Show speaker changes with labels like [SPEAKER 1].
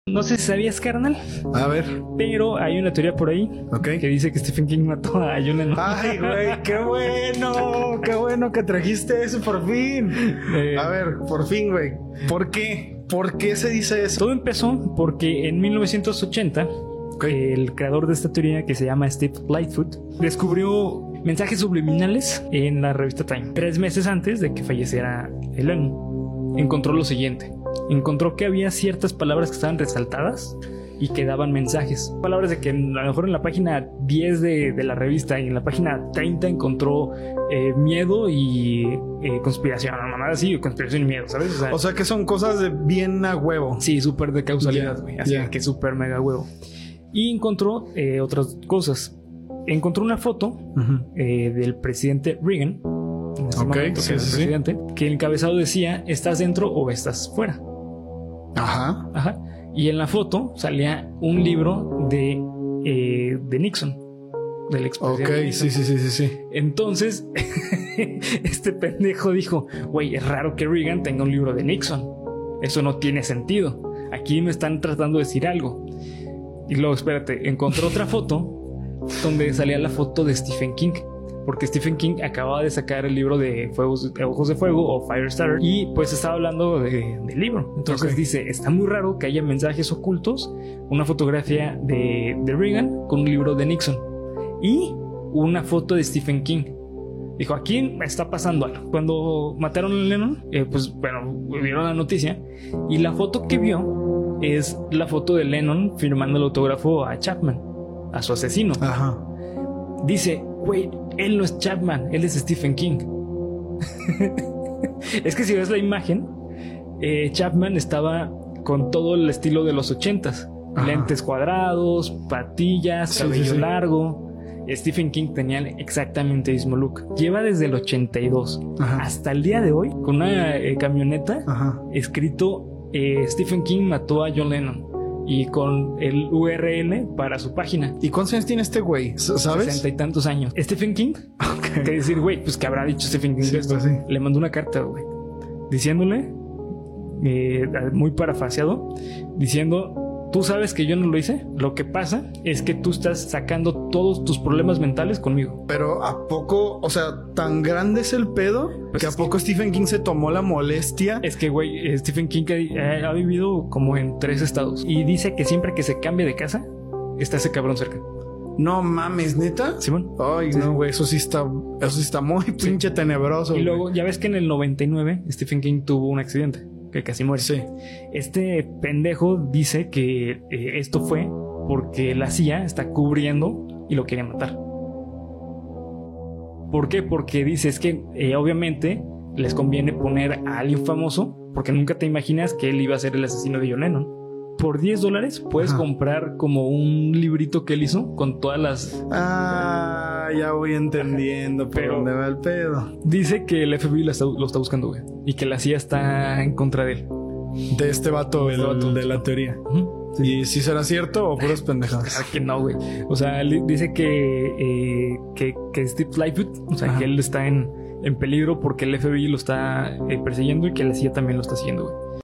[SPEAKER 1] No sé si sabías, carnal,
[SPEAKER 2] A ver,
[SPEAKER 1] pero hay una teoría por ahí
[SPEAKER 2] ok.
[SPEAKER 1] que dice que Stephen King mató a John Lennon.
[SPEAKER 2] Ay, güey, qué bueno que trajiste eso por fin. A ver, por fin, güey. ¿Por qué? ¿Por qué se dice eso?
[SPEAKER 1] Todo empezó porque en 1980 el creador de esta teoría, que se llama Steve Lightfoot, descubrió mensajes subliminales en la revista Time 3 meses antes de que falleciera Lennon. Encontró lo siguiente: encontró que había ciertas palabras que estaban resaltadas y que daban mensajes. Palabras de que a lo mejor en la página 10 de la revista y en la página 30 encontró miedo y conspiración, nada así, conspiración y miedo, ¿sabes?
[SPEAKER 2] O sea que son cosas de bien a huevo.
[SPEAKER 1] Sí, súper de causalidad, güey. Así que súper mega huevo. Y encontró otras cosas. Encontró una foto del presidente Reagan, en ese momento,
[SPEAKER 2] sí,
[SPEAKER 1] que era el
[SPEAKER 2] sí,
[SPEAKER 1] presidente, que el encabezado decía: ¿estás dentro o estás fuera?
[SPEAKER 2] Ajá.
[SPEAKER 1] Y en la foto salía un libro de Nixon, del expresidente.
[SPEAKER 2] Ok,
[SPEAKER 1] Nixon.
[SPEAKER 2] sí.
[SPEAKER 1] Entonces, este pendejo dijo: güey, es raro que Reagan tenga un libro de Nixon. Eso no tiene sentido. Aquí me están tratando de decir algo. Y luego, espérate, encontró otra foto donde salía la foto de Stephen King. Porque Stephen King acababa de sacar el libro de Ojos de Fuego o Firestarter, y pues estaba hablando del libro. Entonces dice: está muy raro que haya mensajes ocultos, una fotografía de Reagan con un libro de Nixon y una foto de Stephen King. Dijo: aquí está pasando algo. Cuando mataron a Lennon, pues bueno, vieron la noticia y la foto que vio es la foto de Lennon firmando el autógrafo a Chapman, a su asesino.
[SPEAKER 2] Ajá.
[SPEAKER 1] Dice: güey, él no es Chapman, él es Stephen King. Es que si ves la imagen, Chapman estaba con todo el estilo de los 80s.
[SPEAKER 2] Ajá.
[SPEAKER 1] Lentes cuadrados, patillas, cabello largo. Stephen King tenía exactamente el mismo look. Lleva desde el 82 hasta el día de hoy con una camioneta escrito Stephen King mató a John Lennon, y con el URL para su página.
[SPEAKER 2] ¿Y cuántos años tiene este güey? ¿Sabes?
[SPEAKER 1] 60 y tantos años. Stephen King, que decir, güey, pues que habrá dicho Stephen King esto.
[SPEAKER 2] Pues sí.
[SPEAKER 1] Le mandó una carta, güey, diciéndole, muy parafraseado, diciendo: tú sabes que yo no lo hice. Lo que pasa es que tú estás sacando todos tus problemas mentales conmigo.
[SPEAKER 2] Pero ¿a poco? O sea, ¿tan grande es el pedo?
[SPEAKER 1] Pues
[SPEAKER 2] que ¿a poco Stephen King se tomó la molestia?
[SPEAKER 1] Es que, güey, Stephen King ha vivido como en 3 estados y dice que siempre que se cambia de casa está ese cabrón cerca.
[SPEAKER 2] No mames, ¿neta?
[SPEAKER 1] Simón.
[SPEAKER 2] Ay, no, güey, eso sí está muy pinche tenebroso.
[SPEAKER 1] Y luego,
[SPEAKER 2] güey.
[SPEAKER 1] ya ves que en el 99 Stephen King tuvo un accidente que casi muere.
[SPEAKER 2] Sí.
[SPEAKER 1] Este pendejo dice que esto fue porque la CIA está cubriendo y lo quería matar. ¿Por qué? Porque dice: es que obviamente les conviene poner a alguien famoso, porque nunca te imaginas que él iba a ser el asesino de John Lennon. Por $10 puedes comprar como un librito que él hizo con todas las...
[SPEAKER 2] Ya voy entendiendo por dónde va el pedo.
[SPEAKER 1] Dice que el FBI lo está buscando, güey, y que la CIA está en contra de él.
[SPEAKER 2] De este vato, de la teoría. ¿Y si será cierto o puras pendejadas?
[SPEAKER 1] Claro que no, güey. O sea, él dice que Steve Lightfoot, o sea, que él está en peligro porque el FBI lo está persiguiendo y que la CIA también lo está siguiendo, güey.